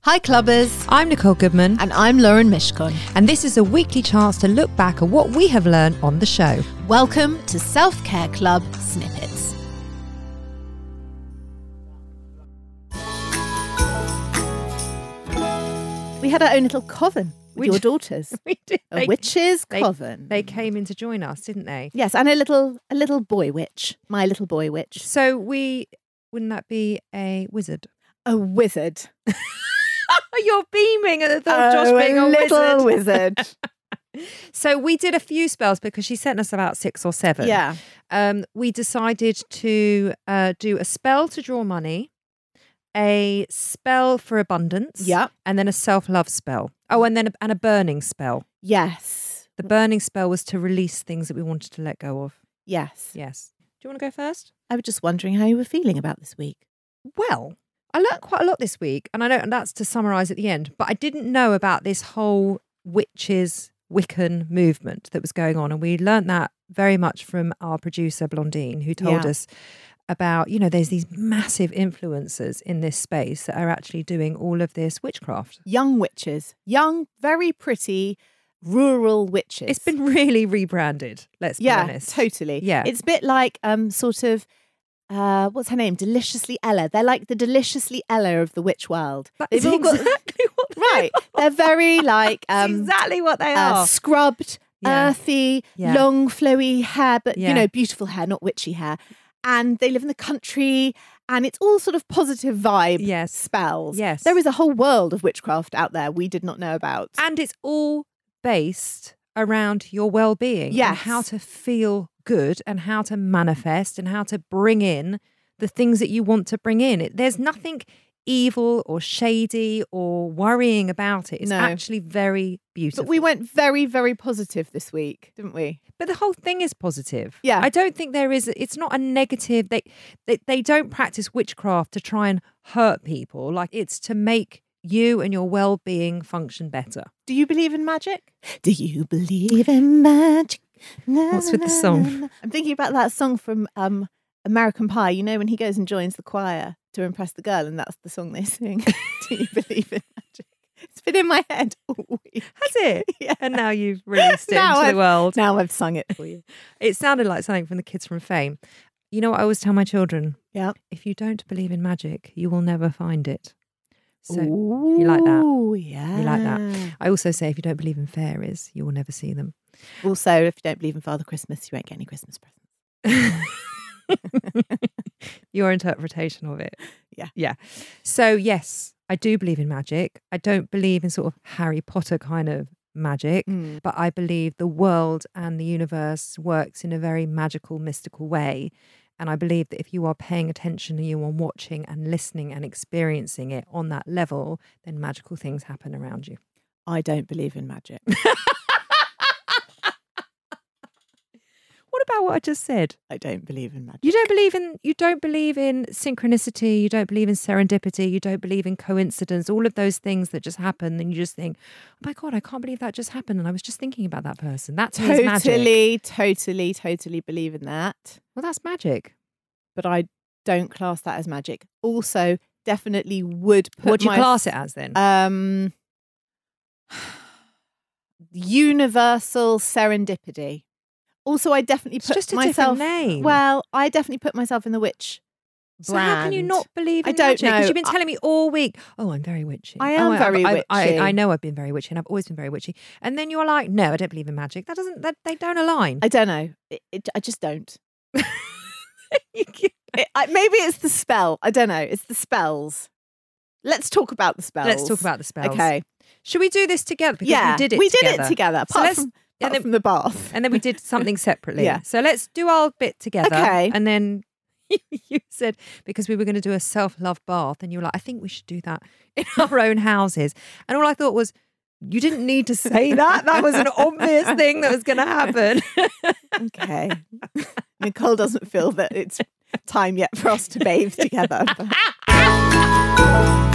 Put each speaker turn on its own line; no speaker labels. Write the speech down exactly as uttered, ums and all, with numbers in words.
Hi Clubbers,
I'm Nicole Goodman.
and I'm Lauren Mishkon.
And this is a weekly chance to look back at what we have learned on the show.
Welcome to Self-Care Club Snippets. We had our own little coven with
We
your
did.
daughters.
We did.
A
They,
witch's
they-
coven.
they came in to join us, didn't they?
Yes, and a little a little boy witch. My little boy witch.
So we, wouldn't that be a wizard?
A wizard.
You're beaming at the thought of Josh
Oh,
being
a
a
little
wizard.
wizard.
So we did a few spells because she sent us about six or seven.
Yeah.
Um, we decided to uh, do a spell to draw money, a spell for abundance,
Yeah.
and then a self-love spell. Oh, and then a, and a burning spell.
Yes.
The burning spell was to release things that we wanted to let go of.
Yes.
Yes. Do you want to go first?
I was just wondering how you were feeling about this week.
Well, I learned quite a lot this week, and I know and that's to summarise at the end, but I didn't know about this whole witches Wiccan movement that was going on, and we learnt that very much from our producer Blondine, who told
Yeah.
us about, you know, there's these massive influencers in this space that are actually doing all of this witchcraft.
Young witches. Young, very pretty, rural witches.
It's been really rebranded, let's be
yeah,
honest.
totally.
Yeah.
It's a bit like um sort of uh what's her name? Deliciously Ella. They're like the Deliciously Ella of the witch world.
That
They've
is
all got-
exactly what they
right.
are.
They're very like
That's
um
exactly what they
uh,
are.
scrubbed,
Yeah.
earthy,
Yeah.
long, flowy hair, but
Yeah.
you know, beautiful hair, not witchy hair. And they live in the country, and it's all sort of positive vibe
Yes.
spells.
Yes.
There is a whole world of witchcraft out there we did not know about.
And it's all based around your well-being and
Yes.
how to feel good and how to manifest and how to bring in the things that you want to bring in. It, there's nothing evil or shady or worrying about it. It's
No.
actually very beautiful.
But we went very, very positive this week, didn't we?
But the whole thing is positive.
Yeah.
I don't think there is, it's not a negative. They, they, they don't practice witchcraft to try and hurt people. Like, it's to make you and your well-being function better.
Do you believe in magic? Do you believe in magic? Na,
What's with the
na,
song?
na, na. I'm thinking about that song from um, American Pie. You know, when he goes and joins the choir to impress the girl, and that's the song they sing. Do you believe in magic? It's been in my head all week.
Has it?
Yeah.
And now you've released it
Now
into
I've-
the world.
Now I've sung it for you.
It sounded like something from the Kids from Fame. You know what I always tell my children?
Yeah.
If you don't believe in magic, you will never find it. So
Ooh,
you like that?
Yeah.
you like that. I also say if you don't believe in fairies, you will never see them.
Also, if you don't believe in Father Christmas, you won't get any Christmas presents.
Your interpretation of it.
Yeah.
Yeah. So yes, I do believe in magic. I don't believe in sort of Harry Potter kind of magic,
Mm.
but I believe the world and the universe works in a very magical, mystical way. And I believe that if you are paying attention and you are watching and listening and experiencing it on that level, then magical things happen around you.
I don't believe in magic.
What about what I just said?
I don't believe in magic.
You don't believe in you don't believe in synchronicity, you don't believe in serendipity, you don't believe in coincidence, all of those things that just happen and you just think, oh my God, I can't believe that just happened. And I was just thinking about that person. That's magic.
Totally, totally, totally believe in that.
Well, that's magic.
But I don't class that as magic. Also, definitely would put
What do you
my,
class it as then?
Um, universal serendipity. Also, I definitely
It's
put
just a
myself.
different name.
Well, I definitely put myself in the witch
So
brand.
how can you not believe
I
in
don't
magic? Because
know.
you've been telling me all week, oh, I'm very witchy.
I am
oh,
very
I, I,
witchy.
I, I know I've been very witchy and I've always been very witchy. And then you're like, no, I don't believe in magic. That doesn't, that, they don't align.
I don't know. It, it, I just don't.
You can-
It, I, maybe it's the spell. I don't know. It's the spells. Let's talk about the spells.
Let's talk about the spells.
Okay.
Should we do this together? Because
yeah,
we did it
we
together.
did it together.
So
Apart
let's-
from,
and
apart
then-
from the bath.
And then we did something separately.
Yeah.
So let's do our bit together.
Okay.
And then you said, because we were going to do a self-love bath, and you were like, I think we should do that in our own houses. And all I thought was, you didn't need to say that. That was an obvious thing that was going to happen.
Okay. Nicole doesn't feel that it's time yet for us to bathe together. But-